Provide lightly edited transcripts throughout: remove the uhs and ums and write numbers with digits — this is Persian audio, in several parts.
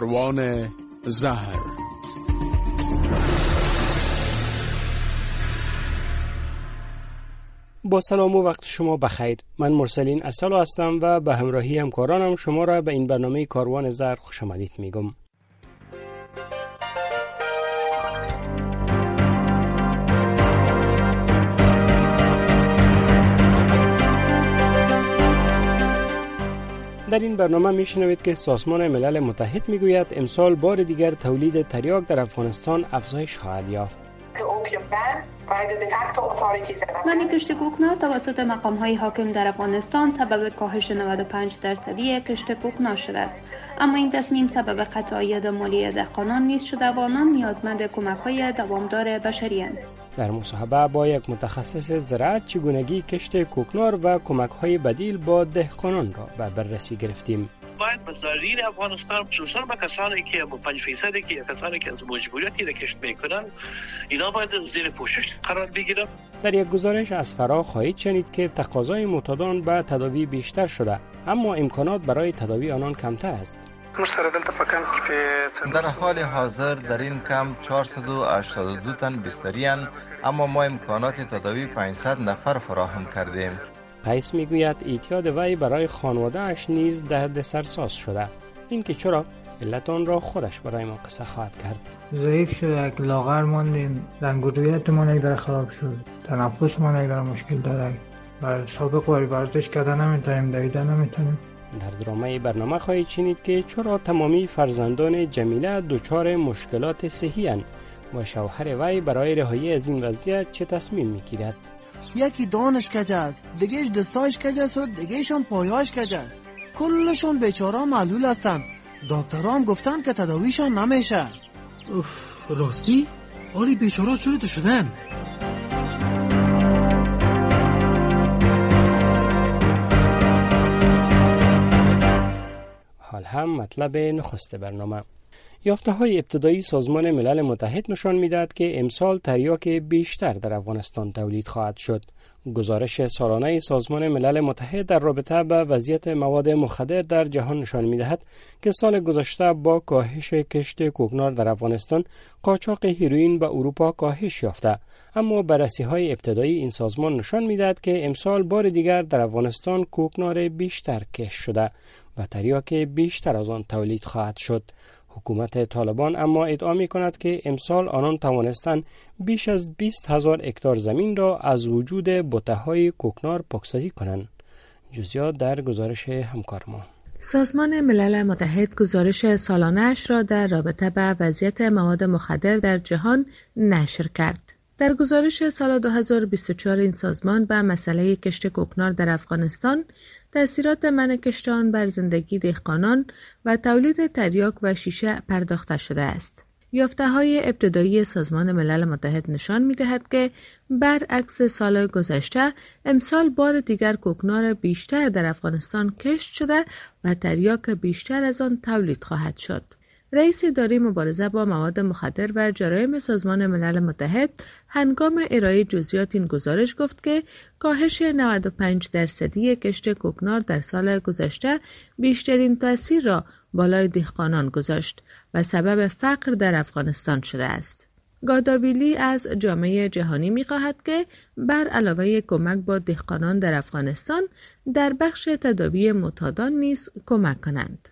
کاروان زهر. با سلام و وقت شما بخیر. من مرسلین ارسلو هستم و به همراهی همکارانم شما را به این برنامه کاروان زهر خوش آمدید میگم. در این برنامه میشنوید که سازمان ملل متحد میگوید امسال بار دیگر تولید تریاک در افغانستان افزایش خواهد یافت. منع کشت کوکنار توسط مقام‌های حاکم در افغانستان سبب کاهش 95% کشت کوکنار شده است، اما این تصمیم سبب قطع عاید مالی دهقانان نیز شده و آنان نیازمند کمک‌های دوامدار بشری اند. در مصاحبه با یک متخصص زراعت چگونگی کشت کوکنار و کمک‌های بدیل با دهقانان را به بررسی گرفتیم. باید مزارعین افغانستان خصوصا با کسانی که با 5% که کسانی که از مجبوریتی را کشت میکنن، اینا باید زیر پوشش قرار بگیرن. در یک گزارش از فرا خواهید شنید که تقاضای معتادان به تداوی بیشتر شده، اما امکانات برای تداوی آنان کمتر است. در حال حاضر در این کمپ 482 تن بستری اند، اما ما امکانات تداوی 500 نفر فراهم کردیم. قیس میگوید اعتیاد وی برای خانواده اش نیز دردسرساز شده. این که چرا؟ علت آن را خودش برای ما قصه خواهد کرد. ضعیف شده، لاغر ماندیم، رنگ و رویت ما یک در خراب شد، تنفس ما یک در مشکل داره، برای سابق ورزش کردن نمیتونیم، دویدن نمیتونیم. در درامه برنامه خواهید شنید که چرا تمامی فرزندان جمیله دچار مشکلات صحی اند و شوهر وی برای رهایی از این وضعیت چه تصمیم میگیرد. یکی دانش کج است، دیگهش دستایش کج است و دیگهشون پایاش کج است. کلشون بیچاره معلول هستن. دکترام گفتن که تداویشون نمیشه. راستی؟ آری بیچاره چطور شدن؟ حال هم مطلب نخست برنامه. یافته‌های ابتدایی سازمان ملل متحد نشان می‌دهد که امسال تریاک بیشتر در افغانستان تولید خواهد شد. گزارش سالانه سازمان ملل متحد در رابطه با وضعیت مواد مخدر در جهان نشان می‌دهد که سال گذشته با کاهش کشت کوکنار در افغانستان، قاچاق هیروئین به اروپا کاهش یافته، اما بررسی‌های ابتدایی این سازمان نشان می‌دهد که امسال بار دیگر در افغانستان کوکنار بیشتر کشت شده و تریاک بیشتر از آن تولید خواهد شد. حکومت طالبان اما ادعا می کند که امسال آنان توانستند بیش از 20,000 هکتار زمین را از وجود بوته‌های کوکنار پاکسازی کنند. جزئیات در گزارش همکار ما. سازمان ملل متحد گزارش سالانه‌اش را در رابطه با وضعیت مواد مخدر در جهان نشر کرد. در گزارش سال 2024 این سازمان به مسئله کشت کوکنار در افغانستان، تأثیرات منع کشت آن بر زندگی دهقانان و تولید تریاک و شیشه پرداخته شده است. یافته‌های ابتدایی سازمان ملل متحد نشان می‌دهد که برعکس سال گذشته، امسال بار دیگر کوکنار بیشتر در افغانستان کشت شده و تریاک بیشتر از آن تولید خواهد شد. رئیس اداره مبارزه با مواد مخدر و جرایم سازمان ملل متحد هنگام ارائه جزئیات این گزارش گفت که کاهش 95% کشت کوکنار در سال گذشته بیشترین تأثیر را بالای دهقانان گذاشت و سبب فقر در افغانستان شده است. گاداویلی از جامعه جهانی می‌خواهد که بر علاوه کمک با دهقانان در افغانستان، در بخش تداوی معتادان نیز کمک کنند.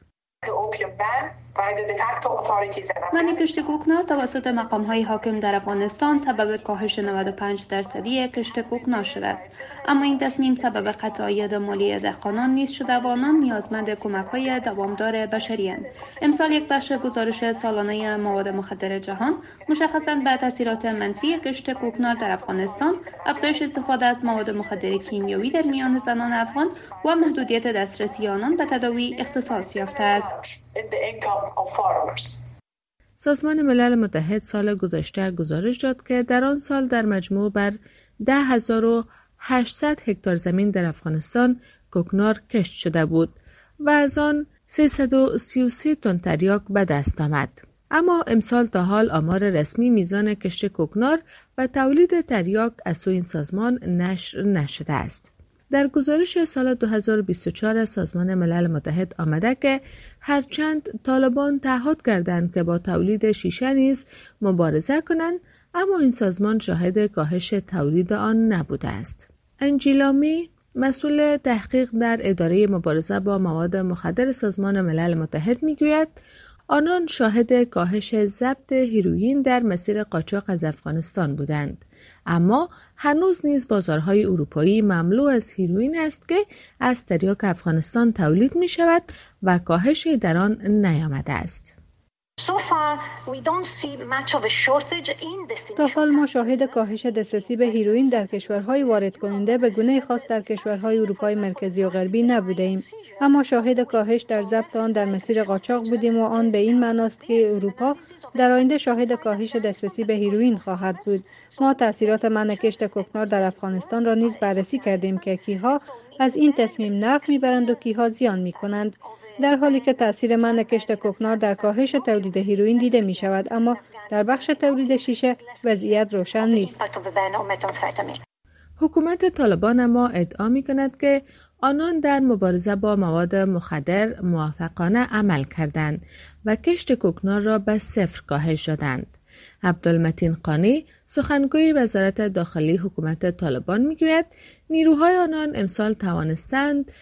منع کشت کوکنار توسط مقام‌های حاکم در افغانستان سبب کاهش 95% کشت کوکنار شده است، اما این تصمیم سبب قطع عاید مالی دهقانان نیز شده و آنان نیازمند کمک‌های دوامدار بشری اند. امسال یک بخش گزارش سالانه مواد مخدر جهان مشخصاً به تاثیرات منفی کشت کوکنار در افغانستان، افزایش استفاده از مواد مخدر کیمیایی در میان زنان افغان و محدودیت دسترسی آنان به تداوی اختصاص یافته است. سازمان ملل متحد سال گذشته گزارش داد که در آن سال در مجموع بر 10,800 هکتار زمین در افغانستان کوکنار کشت شده بود و از آن 333 تن تریاک به دست آمد. اما امسال تا حال آمار رسمی میزان کشت کوکنار و تولید تریاک از سوی این سازمان نشر نشده است. در گزارش سال 2024 سازمان ملل متحد آمده که هرچند طالبان تعهد کردند که با تولید شیشه نیز مبارزه کنند، اما این سازمان شاهد کاهش تولید آن نبوده است. انجیلامی، مسئول تحقیق در اداره مبارزه با مواد مخدر سازمان ملل متحد میگوید آنان شاهد کاهش ضبط هیروئین در مسیر قاچاق از افغانستان بودند، اما هنوز نیز بازارهای اروپایی مملو از هیروئین است که از تریاک افغانستان تولید می شود و کاهشی در آن نیامده است. تا حال ما شاهد کاهش دسترسی به هیروئین در کشورهای وارد کننده به گونه خاص در کشورهای اروپای مرکزی و غربی نبودیم، اما شاهد کاهش در ضبط آن در مسیر قاچاق بودیم و آن به این معناست که اروپا در آینده شاهد کاهش دسترسی به هیروئین خواهد بود. ما تاثیرات منع کشت کوکنار در افغانستان را نیز بررسی کردیم که کیها از این تصمیم نفع میبرند و کیها زیان میکنند، در حالی که تاثیر منع کشت کوکنار در کاهش تولید هیروئین دیده می شود، اما در بخش تولید شیشه وضعیت روشن نیست. حکومت طالبان اما ادعا می کند که آنان در مبارزه با مواد مخدر موفقانه عمل کردند و کشت کوکنار را به صفر کاهش دادند. عبدالمتین قانی، سخنگوی وزارت داخلی حکومت طالبان میگوید نیروهای آنان امسال توانستند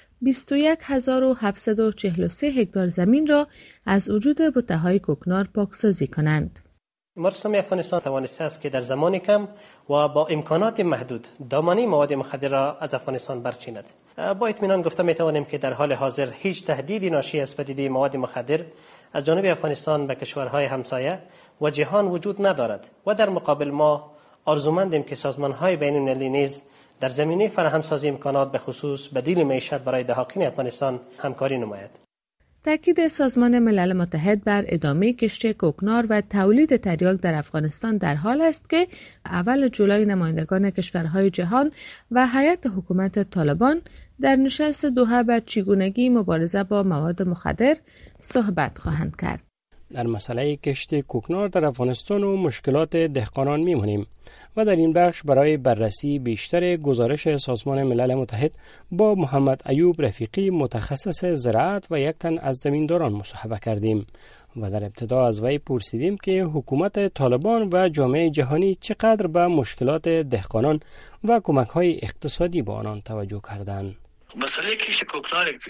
21743 هکتار زمین را از وجود بوته‌های کوکنار پاکسازی کنند. مرسوم افغانستان توانسته است که در زمان کم و با امکانات محدود دامنه مواد مخدر را از افغانستان برچیند. با اطمینان گفته می توانیم که در حال حاضر هیچ تهدیدی ناشی از پدیده مواد مخدر از جانب افغانستان به کشورهای همسایه و جهان وجود ندارد و در مقابل ما آرزومندیم که سازمان‌های بین‌المللی نیز در زمینه فراهمسازی امکانات به خصوص بدیل معیشت برای دهاقین افغانستان همکاری نماید. تاکید سازمان ملل متحد بر ادامه کشت کوکنار و تولید تریاک در افغانستان در حال است که اول جولای نمایندگان کشورهای جهان و هیئت حکومت طالبان در نشست دوحه بر چگونگی مبارزه با مواد مخدر صحبت خواهند کرد. در مسئله کشت کوکنار در افغانستان و مشکلات دهقانان میمونیم و در این بخش برای بررسی بیشتر گزارش سازمان ملل متحد با محمد ایوب رفیقی متخصص زراعت و یک تن از زمینداران مصاحبه کردیم و در ابتدا از وی پرسیدیم که حکومت طالبان و جامعه جهانی چقدر به مشکلات دهقانان و کمک‌های اقتصادی با آنان توجه کردند. مسئله کشت کوکنار یک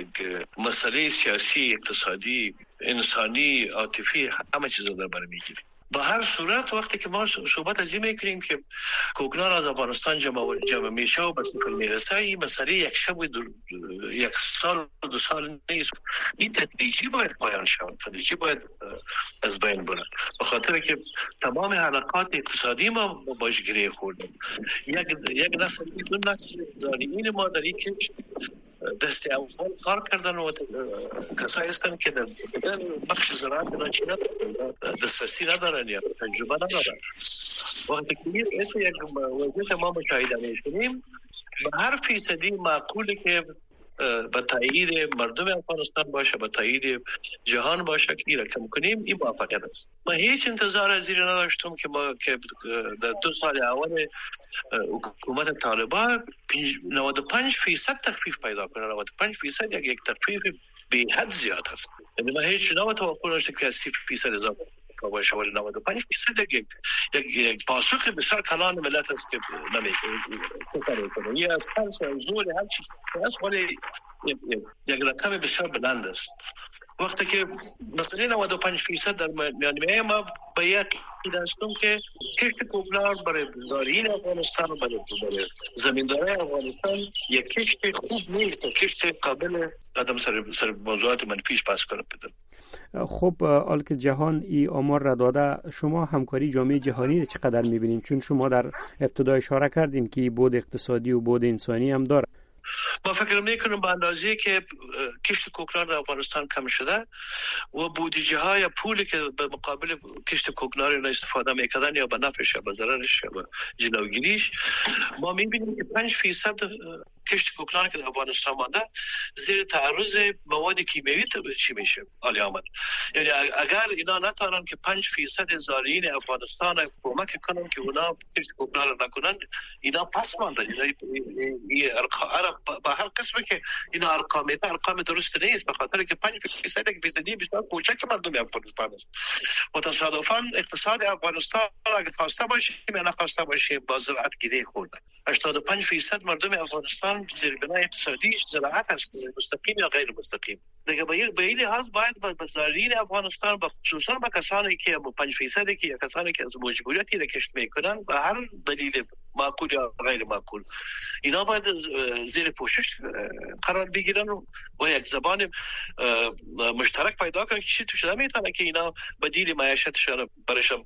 مسئله سیاسی، اقتصادی، انسانی، عاطفی، همه چیز در بر میگیره. به هر صورت وقتی که ما صحبت از این میکنیم که کوکنار از افغانستان جمع میشه و به صفر میرسه، این مسئله یک شب و یک سال و 2 سال نیست. این تدریجی باید پایان شود، تدریجی باید از بین بره، به خاطر که تمام حلقات اقتصادی ما باش گره خوردیم. یک نسل دو نسل زانیین ما در این کشت دست اول کار کردن و کسایی هستن که در بخش زراعت ناچینا دسترسی ندارن یا تجربه ندارن. وقتی که یک وضعیت ما مشاهده می‌کنیم، به هر فیصدی معقوله که به تایید مردم افغانستان باشه، به تایید جهان باشه که این را کم کنیم، این موفقیت است. من هیچ انتظار از این نداشتم که ما که در 2 سال اول حکومت طالبان 95% تخفیف پیدا کنه. 95% یک تخفیف به حد زیاد است. یعنی من هیچ توقع نداشتم که 30% اضافه باشه، ولی 95% یک پاسخ بسیار کلان ملت است که نمیکنه. یه از تنس و زور هر چیز است، ولی یک رقم بسیار بلند است. وقتی که مثلا 95% در میانه ما به یک دستم که کشت کوکنار برای زارعین افغانستان و برای زمیندارای افغانستان یک کشت خوب نیست، کشت قابل قدم سر موضوعات منفیش پس کنه بدن. خب حال که جهان ای آمار را داده، شما همکاری جامعه جهانی را چقدر میبینین؟ چون شما در ابتدا اشاره کردین که بود اقتصادی و بود انسانی هم داره. ما فکر میکنم به اندازه که کشت کوکنار در افغانستان کم شده و بودجه های پولی که به مقابل کشت کوکنار را استفاده میکردن یا به نفعش یا به ضررش یا به جلوگیریش، ما میبینیم که 5% کشت کوکنار که در افغانستان مانده زیر تعرض مواد کیمیایی چی میشه عالی آمد. یعنی اگر اینا نتونن که 5% زارعین افغانستان کمک کنن که اونا کشت کوکنار نکنن، اینا پس ماندن. این ارقام با هر قسمه که اینا ارقام درست نیست، به خاطر که 5% فیصدی بسیار کوچک مردم افغانستان است. و تصادفاً اقتصاد افغانستان اگه خواسته باشیم یا نخواسته باشیم با زراعت گره خورده. 85% مردم افغانستان زیربنای اقتصادیش زراعت است، مستقیم یا غیر مستقیم. دیگه به این لحاظ باید به زارعین افغانستان و خصوصا به کسانی که 5% که یا کسانی که از مجبوریتی را کشت میکنن به هر دلیل معقول یا غیر معقول، اینا باید زیر پوشش قرار بگیرن و یک زبان مشترک پیدا کنن که چی تو شده میتونه که اینا بدیل معیشتشان برشان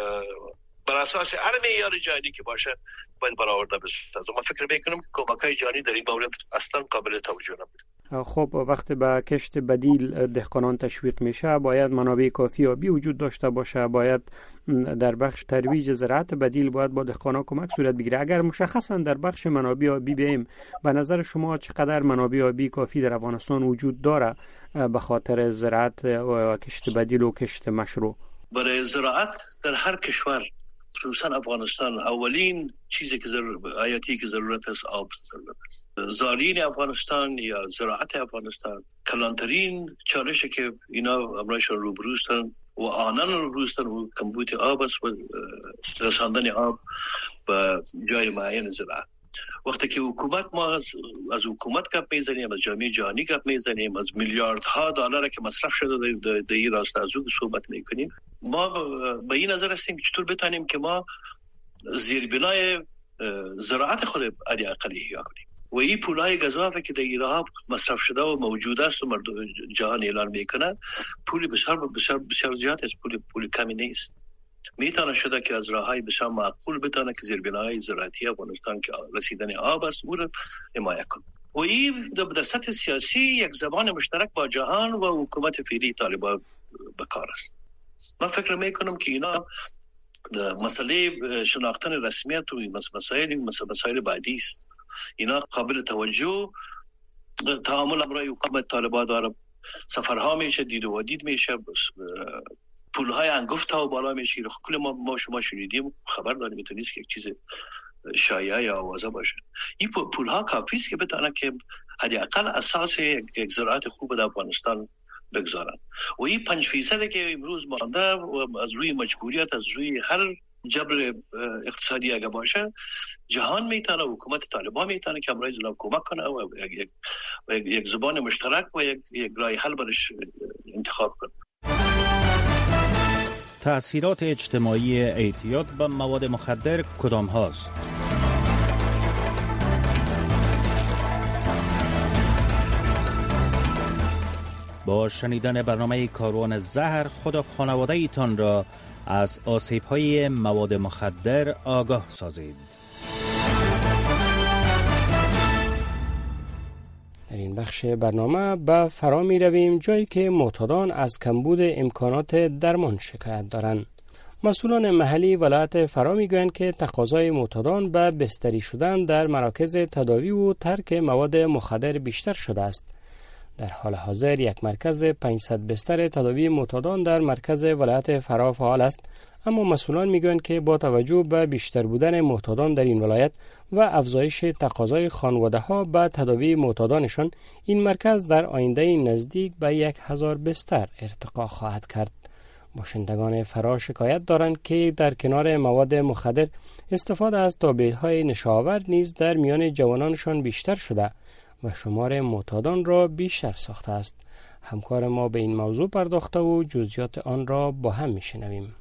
بر اساس هر معیار جهانی که باشه باید برآورده بشه. من فکر میکنم که کمک‌های جهانی در این مورد اصلا قابل توجه نبوده. خب وقتی به کشت بدیل دهقانان تشویق میشه باید منابع کافی آبی وجود داشته باشه، باید در بخش ترویج زراعت بدیل باید با دهقانان کمک صورت بگیره. اگر مشخصا در بخش منابع آبی بیم، به نظر شما چقدر منابع آبی کافی در افغانستان وجود داره به خاطر زراعت و کشت بدیل و کشت مشروع؟ برای زراعت در هر کشور خصوصا افغانستان اولین چیزی که حیاتی که ضرورت است آب ضرورت است. زارعین افغانستان یا زراعت افغانستان کلانترین چالشی که اینا امرایشان روبرو هستند و آنان روبرو هستند و کمبود آب است و رساندن آب به جای معین زراعت. وقتی که حکومت ما از حکومت گپ میزنیم، از جامعه جهانی گپ میزنیم، از میلیاردها دلار که مصرف شده در این راسته از اون صحبت میکنیم، ما به این نظر هستیم که چطور بتونیم که ما زیربنای زراعت خود عادی اقلی احیا کنیم و این پولای گزافه که در ایران مصرف شده و موجود است و مردم جهان اعلان میکنن پول بسیار زیاد است، پول کمی نیست. میتونه شده که از راههای بسیار معقول بتونه که زیربناهای زراعتی افغانستان که رسیدن آب است او را حمایت کنه و این در سطح سیاسی یک زبان مشترک با جهان و حکومت فعلی طالبان به کار است. من فکر میکنم که اینا مسئله شناختن رسمیت و مسائل بعدی است. اینا قابل توجه تعامل امرای حکومت طالبان داره، سفرها میشه، دید و دید میشه، پولهای انگفت ها و بالا میشه. کل ما شما شنیدیم خبر داریم، میتونید که یک چیز شایعه یا آوازه باشه. این پولها کافی است که بتونه که حداقل اساس یک زراعت خوب در افغانستان بگذارن و این 5% که امروز مانده و از روی مجبوریت، از روی هر جبر اقتصادی اگه باشه، جهان میتونه، حکومت طالبان میتونه که امروز اینا کمک کنه و یک زبان مشترک و یک راه حل برش انتخاب کنه. تأثیرات اجتماعی اعتیاد به مواد مخدر کدام هاست؟ با شنیدن برنامه کاروان زهر خود و خانواده ایتان را از آسیب‌های مواد مخدر آگاه سازید. در این بخش برنامه به فرا می رویم جایی که معتادان از کمبود امکانات درمان شکایت دارند. مسئولان محلی ولایت فرا می گویند که تقاضای معتادان به بستری شدن در مراکز تداوی و ترک مواد مخدر بیشتر شده است. در حال حاضر یک مرکز 500 بستر تداوی معتادان در مرکز ولایت فرا فعال است، اما مسئولان میگویند که با توجه به بیشتر بودن معتادان در این ولایت و افزایش تقاضای خانواده‌ها به تداوی معتادانشان، این مرکز در آینده نزدیک به 1000 بستر ارتقا خواهد کرد. باشندگان فرا شکایت دارند که در کنار مواد مخدر استفاده از تابلت‌های نشاور نیز در میان جوانانشان بیشتر شده و شمار معتادان را بیشتر ساخته است. همکار ما به این موضوع پرداخته و جزئیات آن را با هم میشنویم.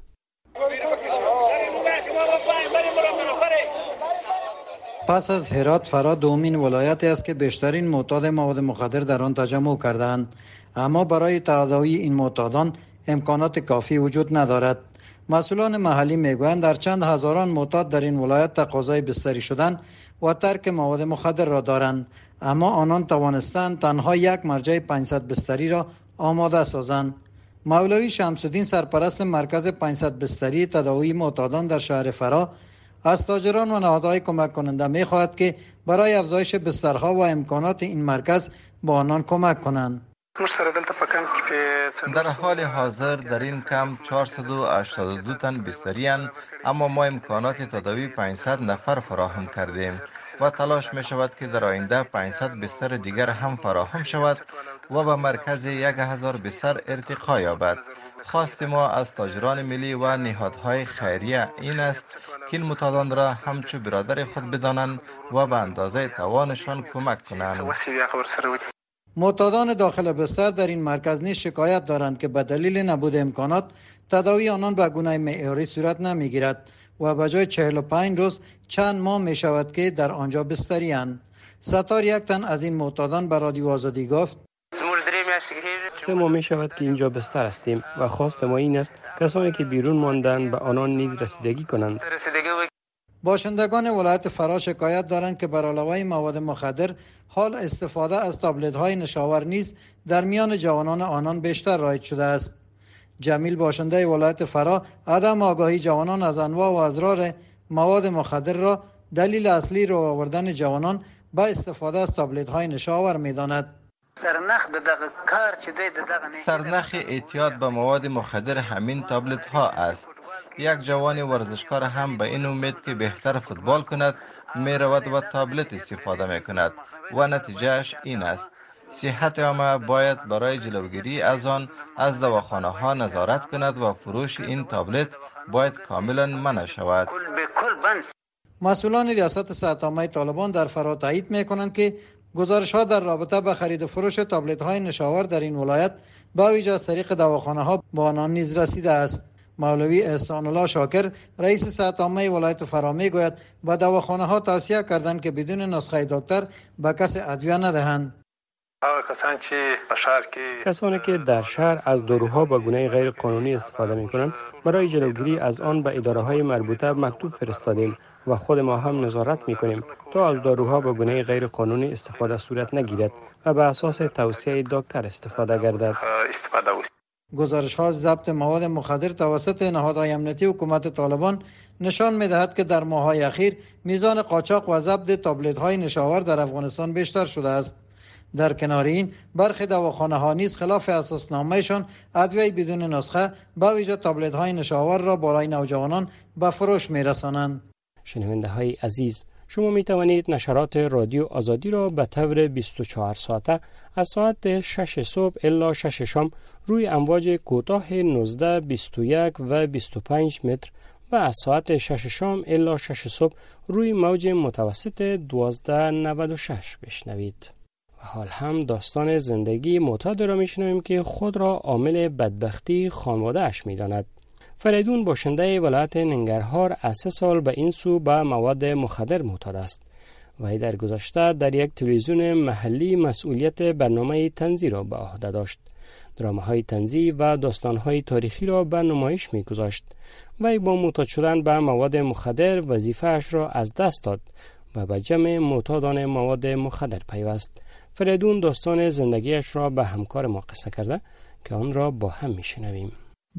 پس از هرات، فرا دومین ولایتی است که بیشترین معتاد مواد مخدر در آن تجمع کردند، اما برای تداوی این معتادان امکانات کافی وجود ندارد. مسئولان محلی میگویند در چند هزاران معتاد در این ولایت تقاضای بستری شدن و ترک مواد مخدر را دارند، اما آنان توانستند تنها یک مرجع 500 بستری را آماده سازند. مولوی شمس الدین سرپرست مرکز 500 بستری تداوی معتادان در شهر فرا از تاجران و نهادهای کمک کننده می‌خواهد که برای افزایش بسترها و امکانات این مرکز به آنان کمک کنند. در حال حاضر در این کمپ 482 تن بستری اند، اما ما امکانات تداوی 500 نفر فراهم کردیم و تلاش می شود که در آینده 500 بستر دیگر هم فراهم شود و به مرکز 1000 بستر ارتقا یابد. خواست ما از تاجران ملی و نهادهای خیریه این است که این معتادان را همچو برادر خود بدانند و به اندازه توانشان کمک کنند. معتادان داخل بستر در این مرکز نیز شکایت دارند که به دلیل نبود امکانات تداوی آنان به گونه معیاری صورت نمیگیرد و به جای 45 روز چند ماه می شود که در آنجا بستری اند. ستار یک تن از این معتادان به رادیو آزادی گفت 3 ماه می شود که اینجا بستر هستیم و خواست ما این است کسانی که بیرون ماندند به آنان نیز رسیدگی کنند. باشندگان ولایت فرا شکایت دارند که بر علاوه مواد مخدر حال استفاده از تابلت های نشاور نیز در میان جوانان آنان بیشتر رایج شده است. جمیل باشنده ولایت فرا عدم آگاهی جوانان از انواع و اضرار مواد مخدر را دلیل اصلی رو آوردن جوانان به استفاده از تابلت های نشاور می‌داند. سرنخ اعتیاد به مواد مخدر همین تابلت ها است. یک جوان ورزشکار هم به این امید که بهتر فوتبال کند می رود و تابلت استفاده می کند و نتیجهش این است. صحت عامه باید برای جلوگیری از آن از دواخانه ها نظارت کند و فروش این تابلت باید کاملا منع شود. مسئولان ریاست صحت عامه طالبان در فرا تایید می کنند که گزارش ها در رابطه با خرید و فروش تابلت های نشاور در این ولایت با ویژه از طریق دواخانه ها به آنان نیز رسیده است. مولوی احسان الله شاکر رئیس صحت عامه ولایت فرا میگوید به دواخانه ها توصیه کردند که بدون نسخه دکتر به کسی ادویه ندهند. کسانی که در شهر از داروها به گونه غیر قانونی استفاده می کنند برای جلوگیری از آن به اداره های مربوطه مکتوب فرستادیم و خود ما هم نظارت می کنیم تا از داروها به گونه غیر قانونی استفاده صورت نگیرد و به اساس توصیه دکتر استفاده گردد. گزارش ها ضبط مواد مخدر توسط نهادهای امنیتی حکومت طالبان نشان می دهد که در ماه‌های اخیر میزان قاچاق و ضبط تابلت های نشاور در افغانستان بیشتر شده است. در کنار این برخی دواخانه ها نیز خلاف اساسنامه‌شان ادویه بدون نسخه با ویژه تابلت های نشاور را برای نوجوانان به فروش می رسانند. شنونده های عزیز، شما می توانید نشرات رادیو آزادی را به طور 24 ساعته از ساعت 6 صبح الی 6 شام روی امواج کوتاه 19, 21 و 25 متر و از ساعت 6 شام الی 6 صبح روی موج متوسط 1296 بشنوید. و حال هم داستان زندگی معتاد را میشنویم که خود را عامل بدبختی خانواده اش میداند. فریدون باشنده ولایت ننگرهار از 3 سال به این سو به مواد مخدر معتاد است. وی در گذشته در یک تلویزیون محلی مسئولیت برنامه طنزی را به عهده داشت. درامه‌های طنزی و داستان‌های تاریخی را به نمایش می‌گذاشت. وی با معتاد شدن به مواد مخدر وظیفه‌اش را از دست داد و به جمع معتادان مواد مخدر پیوست. فریدون داستان زندگیش را به همکار ما قصه کرده که آن را با هم میشنویم.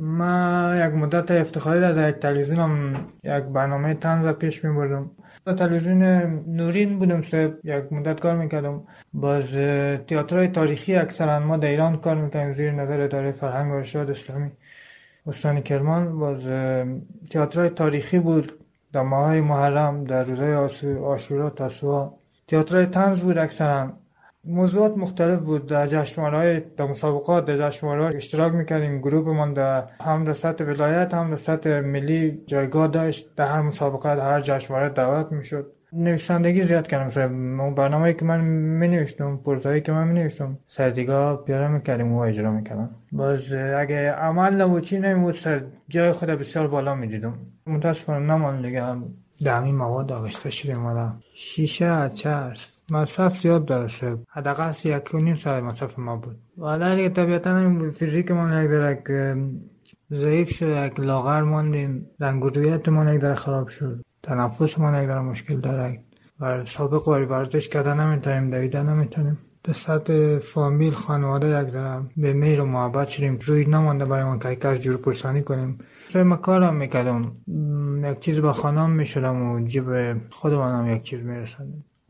ما یک مدت افتخاری در یک تلویزیون یک برنامه طنز پیش میبردم. در تلویزیون نورین بودم، یک مدت کار میکردم. باز تئاترهای تاریخی اکثرا ما در ایران کار میکنیم زیر نظر اداره فرهنگ و ارشاد اسلامی استان کرمان. باز تئاترهای تاریخی بود در ماهای محرم، در روزهای عاشورا، تاسوعا. تئاترهای طنز بود اکثرا. موضوعات مختلف بود. در جشنواره‌های، در مسابقات، در جشنواره‌ها اشتراک می‌کردیم. گروهمان هم در سطح ولایت هم در سطح ملی جایگاه داشت. در هر مسابقه، در هر جشنواره دعوت می‌شد. نویسندگی زیاد کردم. مثلا برنامه‌ای که من می‌نوشتم، پروزایی که من می‌نوشتم، سردیگاه پیاده می‌کردیم و اجرا می‌کردم. باز اگه عمل نبود چی نمی‌بود، سر جای خود بسیار بالا می‌دیدم. متأسفانه نمان دیگه دمی مواد آغشته شدیم. حالا شیشه، چرس مصرف زیاد داشته. حداقل 1.5 سال مصرف ما بود. حالا دیگه طبیعتا فیزیک ما یک درک ضعیف شد، یک لاغر ماندیم، رنگ و رویت ما یک در خراب شد، تنفس ما یک در مشکل داره و سابق واری ورزش کردن نمیتونیم، دویدن نمیتونیم. در سطح فامیل، خانواده یک در به مهر و محبت شدیم. روی نمانده برای ما که کس جور پرسانی کنیم. من کارم میکردم، یک چیز با خانم میشدم و جیب خودمانم یک چیز میرسندم.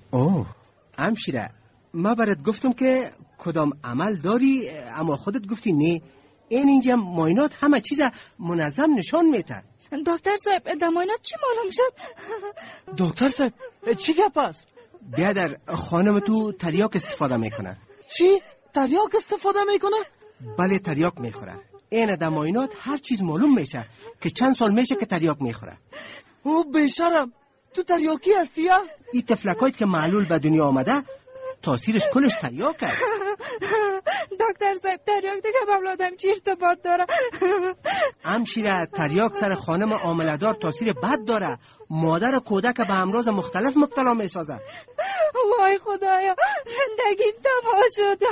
اوه همشیره ما برات گفتم که کدام عمل داری، اما خودت گفتی نه. اینجا معاینات همه چیز منظم نشان میده. دکتر صاحب در معاینات چی معلوم شد؟ دکتر صاحب چی گپ است؟ بیادر خانم تو تریاک استفاده میکنه. چی؟ تریاک استفاده میکنه؟ بله تریاک میخوره. این در معاینات هر چیز معلوم میشه که چند سال میشه که تریاک میخوره. او بیشرم تو تریاکی هستی یا؟ این تفلکایت که معلول به دنیا آمده تاثیرش کلش تریاک است. دکتر صاحب تریاک دیگه با اولادم چی ارتباط داره؟ همشیره تریاک سر خانم حامله‌دار تاثیر بد داره. مادر کودک به امراض مختلف مبتلا میسازه. وای خدایا زندگیم تباه شد.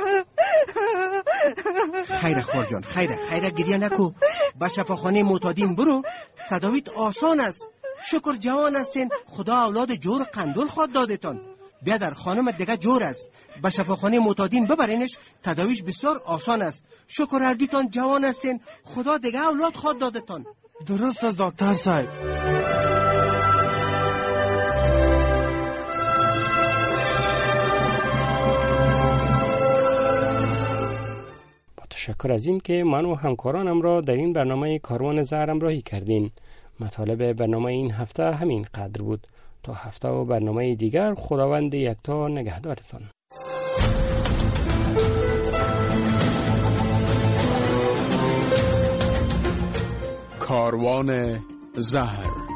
خیر خور جان خیر گریه نکو. به شفاخانه معتادین برو، تداویت آسان است. شکر جوان هستین، خدا اولاد جور قندول خواد دادتان. بیادر خانم دیگه جور است، به شفاخانه معتادین ببرینش، تداویش بسیار آسان است. شکر هر دوتان جوان هستین، خدا دیگه اولاد خواد دادتان. درست است دکتر صاحب. تشکر از این که من و همکارانم را در این برنامه کاروان زهر همراهی کردین. مطالب برنامه این هفته همین قدر بود. تا هفته و برنامه دیگر خداوند یکتا نگهدارتان. کاروان زهر